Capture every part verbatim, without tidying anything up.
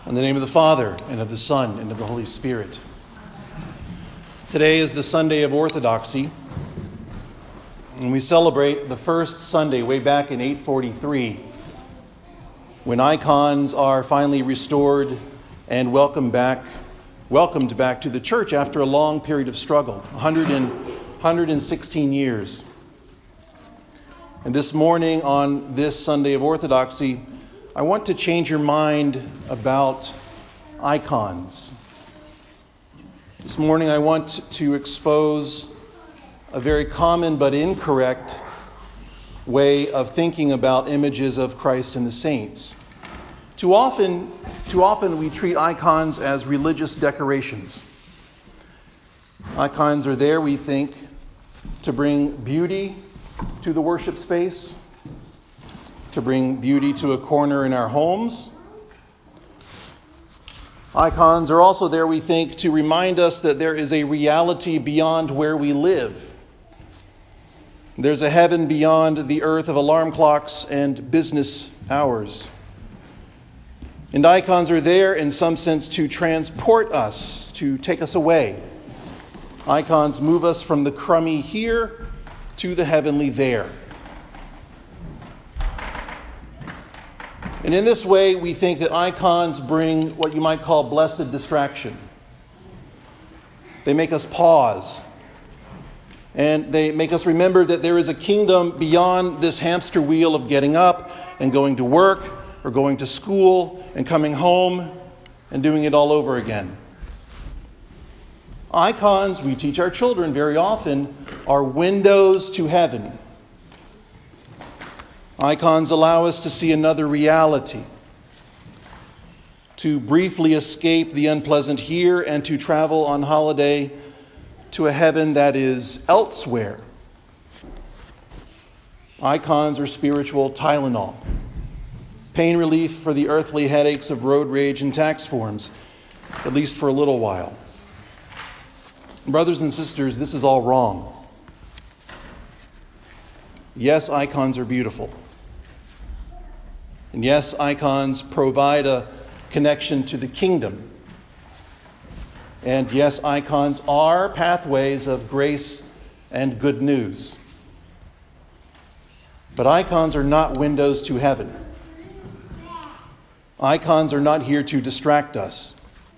In the name of the Father, and of the Son, and of the Holy Spirit. Today is the Sunday of Orthodoxy, and we celebrate the first Sunday way back in eight forty-three, when icons are finally restored and welcomed back, welcomed back to the church after a long period of struggle, one hundred, one hundred sixteen years. And this morning, on this Sunday of Orthodoxy, I want to change your mind about icons. This morning I want to expose a very common but incorrect way of thinking about images of Christ and the saints. Too often, too often we treat icons as religious decorations. Icons are there, we think, to bring beauty to the worship space, to bring beauty to a corner in our homes. Icons are also there, we think, to remind us that there is a reality beyond where we live. There's a heaven beyond the earth of alarm clocks and business hours. And icons are there, in some sense, to transport us, to take us away. Icons move us from the crummy here to the heavenly there. And in this way, we think that icons bring what you might call blessed distraction. They make us pause. And they make us remember that there is a kingdom beyond this hamster wheel of getting up and going to work or going to school and coming home and doing it all over again. Icons, we teach our children very often, are windows to heaven. Icons allow us to see another reality, to briefly escape the unpleasant here and to travel on holiday to a heaven that is elsewhere. Icons are spiritual Tylenol, pain relief for the earthly headaches of road rage and tax forms, at least for a little while. Brothers and sisters, this is all wrong. Yes, icons are beautiful. And yes, icons provide a connection to the kingdom. And yes, icons are pathways of grace and good news. But icons are not windows to heaven. Icons are not here to distract us.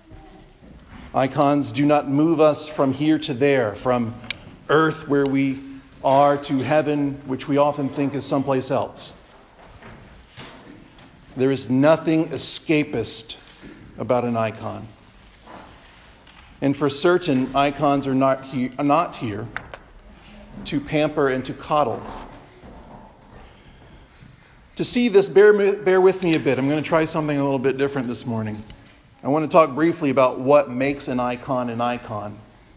Icons do not move us from here to there, from earth where we are to heaven, which we often think is someplace else. There is nothing escapist about an icon. And for certain, icons are not, he- not here to pamper and to coddle. To see this, bear, bear with me a bit. I'm going to try something a little bit different this morning. I want to talk briefly about what makes an icon an icon.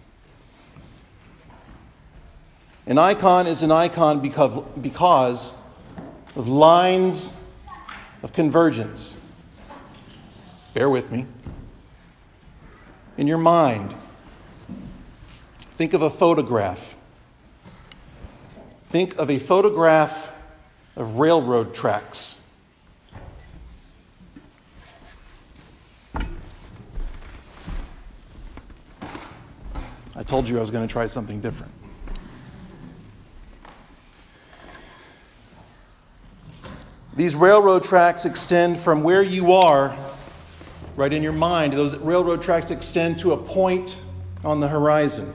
An icon is an icon because, because of lines of convergence. Bear with me. In your mind, think of a photograph. Think of a photograph of railroad tracks. I told you I was going to try something different. These railroad tracks extend from where you are, right in your mind. Those railroad tracks extend to a point on the horizon.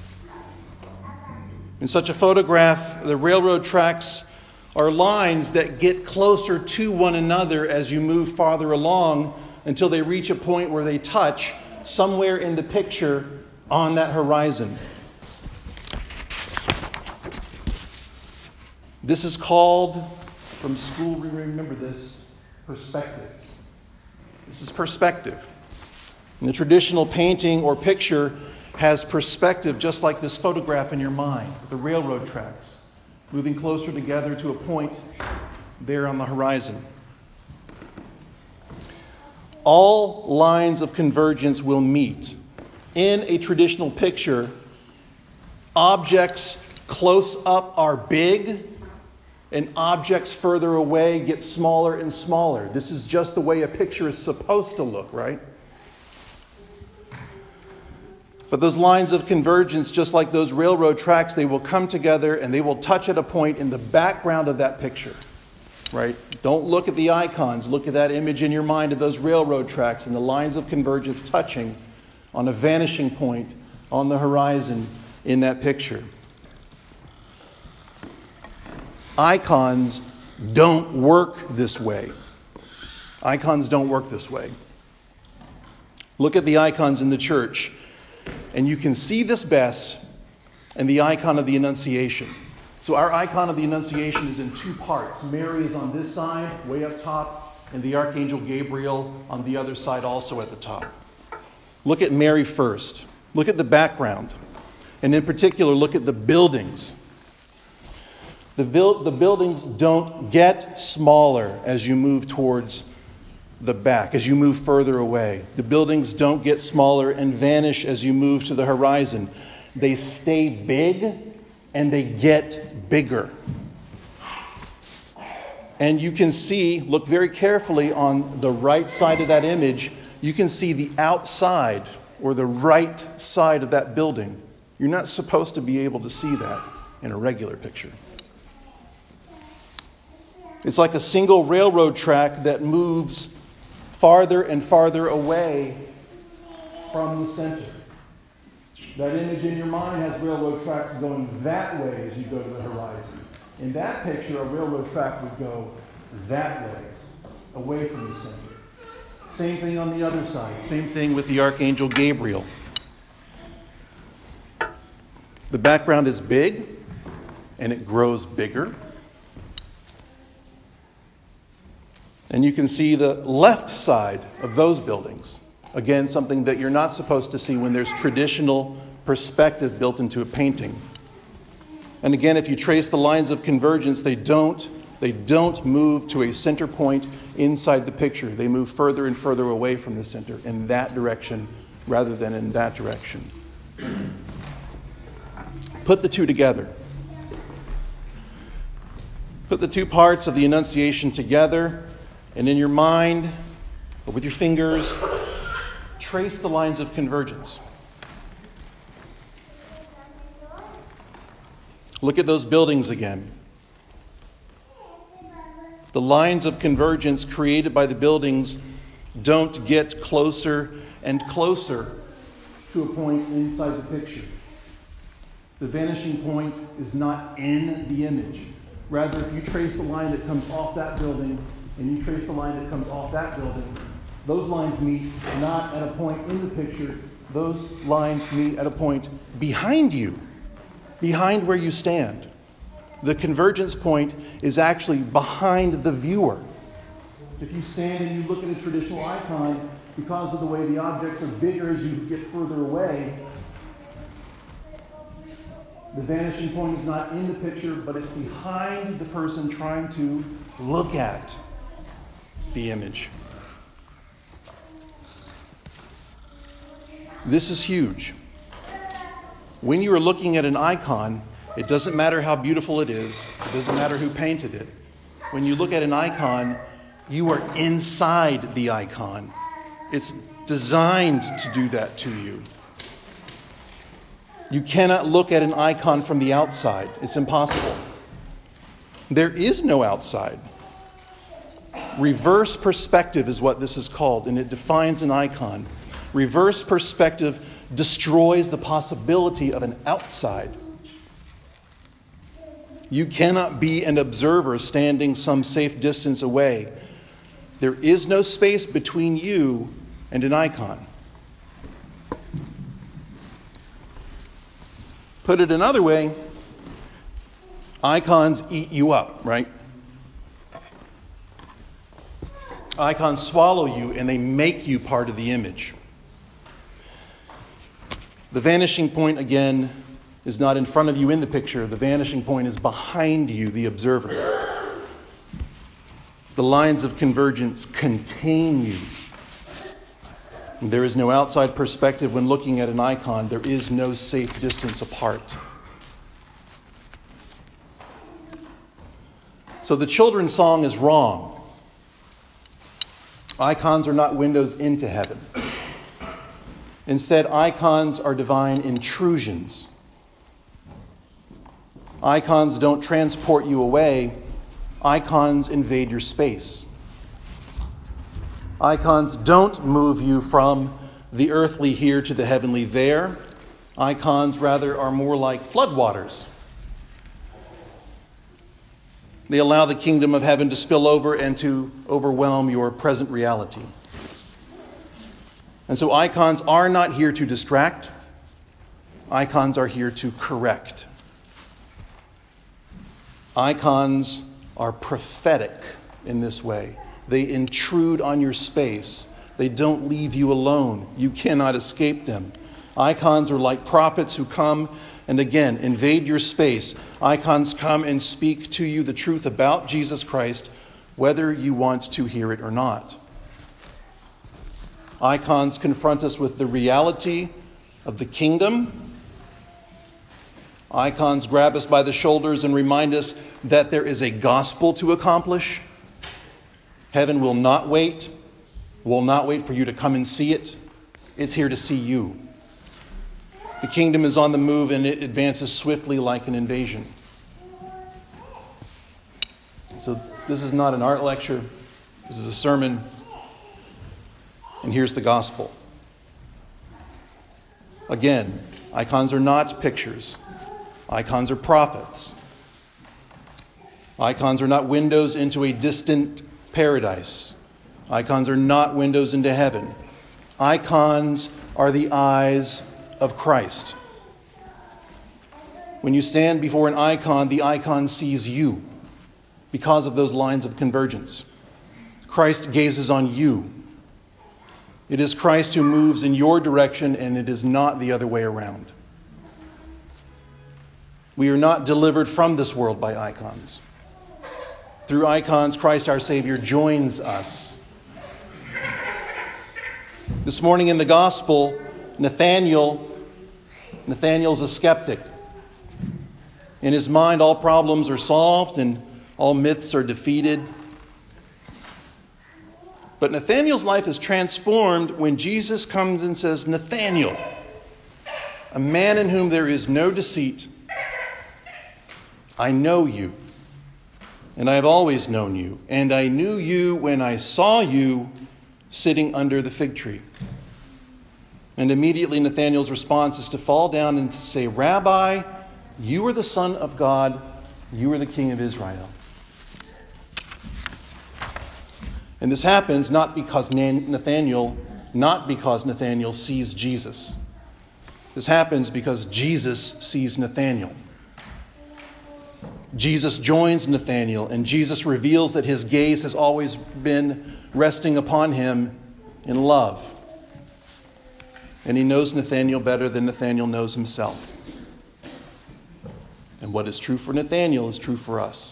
In such a photograph, the railroad tracks are lines that get closer to one another as you move farther along until they reach a point where they touch somewhere in the picture on that horizon. This is called, from school, we remember this, perspective. This is perspective. And the traditional painting or picture has perspective just like this photograph in your mind, the railroad tracks, moving closer together to a point there on the horizon. All lines of convergence will meet. In a traditional picture, objects close up are big, And objects further away get smaller and smaller. This is just the way a picture is supposed to look, right? But those lines of convergence, just like those railroad tracks, they will come together and they will touch at a point in the background of that picture, right? Don't look at the icons. Look at that image in your mind of those railroad tracks and the lines of convergence touching on a vanishing point on the horizon in that picture. Icons don't work this way. Icons don't work this way. Look at the icons in the church, and you can see this best in the icon of the Annunciation. So our icon of the Annunciation is in two parts. Mary is on this side, way up top, and the Archangel Gabriel on the other side, also at the top. Look at Mary first. Look at the background. And in particular, look at the buildings. The, build, the buildings don't get smaller as you move towards the back, as you move further away. The buildings don't get smaller and vanish as you move to the horizon. They stay big and they get bigger. And you can see, look very carefully on the right side of that image, you can see the outside or the right side of that building. You're not supposed to be able to see that in a regular picture. It's like a single railroad track that moves farther and farther away from the center. That image in your mind has railroad tracks going that way as you go to the horizon. In that picture, a railroad track would go that way, away from the center. Same thing on the other side. Same thing with the Archangel Gabriel. The background is big, and it grows bigger. And you can see the left side of those buildings. Again, something that you're not supposed to see when there's traditional perspective built into a painting. And again, if you trace the lines of convergence, they don't, they don't move to a center point inside the picture. They move further and further away from the center in that direction rather than in that direction. Put the two together. Put the two parts of the Annunciation together, and in your mind, or with your fingers, trace the lines of convergence. Look at those buildings again. The lines of convergence created by the buildings don't get closer and closer to a point inside the picture. The vanishing point is not in the image. Rather, if you trace the line that comes off that building and you trace the line that comes off that building, those lines meet not at a point in the picture. Those lines meet at a point behind you, behind where you stand. The convergence point is actually behind the viewer. If you stand and you look at a traditional icon, because of the way the objects are bigger as you get further away, the vanishing point is not in the picture, but it's behind the person trying to look at the image. This is huge. When you are looking at an icon, it doesn't matter how beautiful it is. It doesn't matter who painted it. When you look at an icon, you are inside the icon. It's designed to do that to you. You cannot look at an icon from the outside. It's impossible. There is no outside. Reverse perspective is what this is called, and it defines an icon. Reverse perspective destroys the possibility of an outside. You cannot be an observer standing some safe distance away. There is no space between you and an icon. Put it another way, icons eat you up, right? Icons swallow you and they make you part of the image. The vanishing point, again, is not in front of you in the picture. The vanishing point is behind you, the observer. The lines of convergence contain you. There is no outside perspective when looking at an icon. There is no safe distance apart. So the children's song is wrong. Icons are not windows into heaven. Instead, icons are divine intrusions. Icons don't transport you away. Icons invade your space. Icons don't move you from the earthly here to the heavenly there. Icons, rather, are more like floodwaters. They allow the kingdom of heaven to spill over and to overwhelm your present reality. And so icons are not here to distract. Icons are here to correct. Icons are prophetic in this way. They intrude on your space. They don't leave you alone. You cannot escape them. Icons are like prophets who come and again invade your space. Icons come and speak to you the truth about Jesus Christ, whether you want to hear it or not. Icons confront us with the reality of the kingdom. Icons grab us by the shoulders and remind us that there is a gospel to accomplish. Heaven will not wait, will not wait for you to come and see it. It's here to see you. The kingdom is on the move and it advances swiftly like an invasion. So this is not an art lecture. This is a sermon. And here's the gospel. Again, icons are not pictures. Icons are prophets. Icons are not windows into a distant paradise. Icons are not windows into heaven. Icons are the eyes of Christ. When you stand before an icon, the icon sees you because of those lines of convergence. Christ gazes on you. It is Christ who moves in your direction, and it is not the other way around. We are not delivered from this world by icons. Through icons, Christ our Savior joins us. This morning in the gospel, Nathanael, Nathanael's a skeptic. In his mind, all problems are solved and all myths are defeated. But Nathanael's life is transformed when Jesus comes and says, Nathanael, a man in whom there is no deceit, I know you, and I have always known you, and I knew you when I saw you sitting under the fig tree. And immediately Nathanael's response is to fall down and to say, Rabbi, you are the Son of God, you are the King of Israel. And this happens not because Nathanael, not because Nathanael sees Jesus. This happens because Jesus sees Nathanael. Jesus joins Nathanael, and Jesus reveals that his gaze has always been resting upon him in love. And he knows Nathanael better than Nathanael knows himself. And what is true for Nathanael is true for us.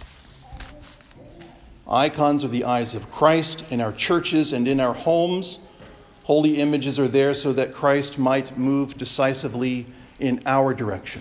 Icons are the eyes of Christ in our churches and in our homes. Holy images are there so that Christ might move decisively in our direction.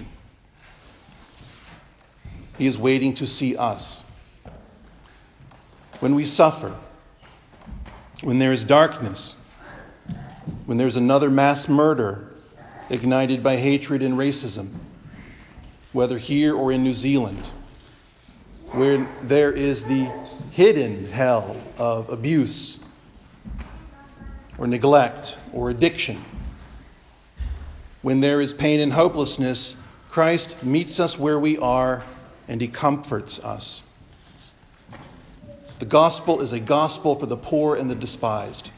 He is waiting to see us. When we suffer, when there is darkness, when there's another mass murder ignited by hatred and racism, whether here or in New Zealand, where there is the hidden hell of abuse or neglect or addiction, when there is pain and hopelessness, Christ meets us where we are and he comforts us. The gospel is a gospel for the poor and the despised.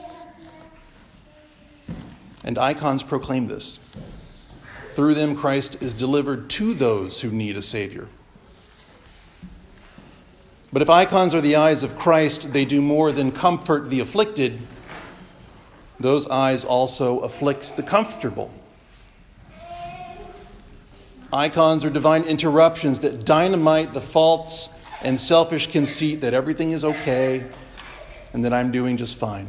And icons proclaim this. Through them, Christ is delivered to those who need a Savior. But if icons are the eyes of Christ, they do more than comfort the afflicted. Those eyes also afflict the comfortable. Icons are divine interruptions that dynamite the false and selfish conceit that everything is okay and that I'm doing just fine.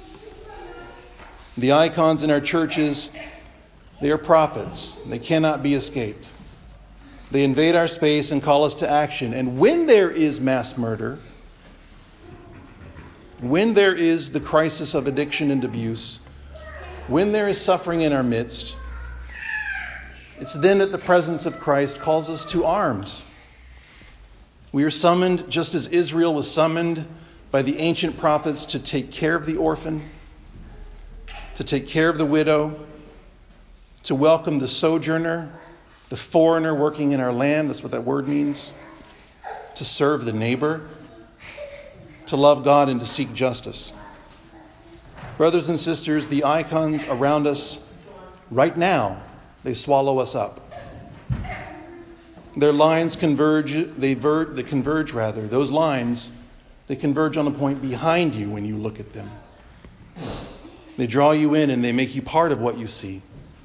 The icons in our churches, they are prophets. They cannot be escaped. They invade our space and call us to action. And when there is mass murder, when there is the crisis of addiction and abuse, when there is suffering in our midst, it's then that the presence of Christ calls us to arms. We are summoned, just as Israel was summoned by the ancient prophets, to take care of the orphan, to take care of the widow, to welcome the sojourner, the foreigner working in our land. That's what that word means. To serve the neighbor, to love God, and to seek justice. Brothers and sisters, the icons around us right now, they swallow us up. Their lines converge, they, ver, they converge rather. Those lines, they converge on a point behind you when you look at them. They draw you in and they make you part of what you see.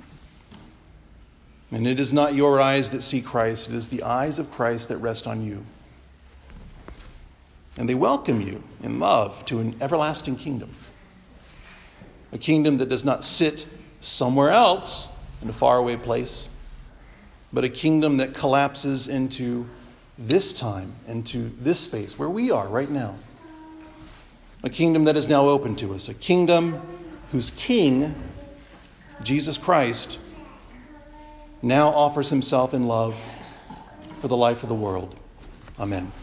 And it is not your eyes that see Christ, it is the eyes of Christ that rest on you. And they welcome you in love to an everlasting kingdom. A kingdom that does not sit somewhere else in a faraway place, but a kingdom that collapses into this time, into this space where we are right now. A kingdom that is now open to us. A kingdom whose king, Jesus Christ, now offers himself in love for the life of the world. Amen.